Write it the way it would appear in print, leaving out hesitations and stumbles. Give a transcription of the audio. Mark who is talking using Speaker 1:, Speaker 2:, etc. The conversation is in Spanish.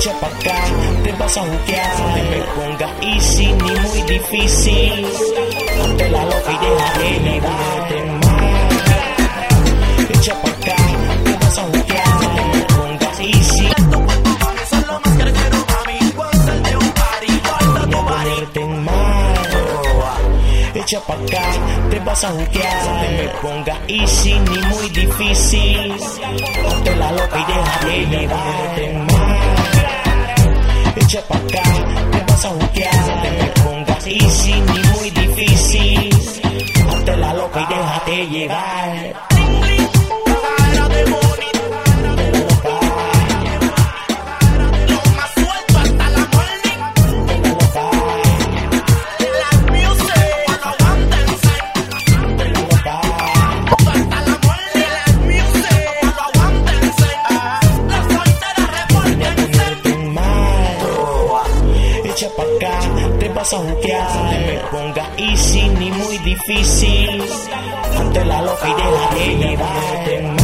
Speaker 1: echa pa' acá, te vas a juquear. No te me pongas easy ni muy difícil. Ponte la loca y déjate llevarte mal. Echa pa' acá, te vas a juquear. No te me pongas easy.
Speaker 2: Son lo más que quiero, mami. Ponte un party, guarda tu
Speaker 1: Ponerte mal. Echa pa' acá, te vas a juquear. No te me pongas easy ni muy difícil. Ponte la loca y déjate llevarte mal. Echa pa' acá, te vas a juquear. No te me pongas easy ni muy difícil. Ponte la loca y déjate llevar. Echa pa' acá, te vas a juquear. No te me pongas easy ni muy difícil. Ponte la loca y déjate llevarte mal.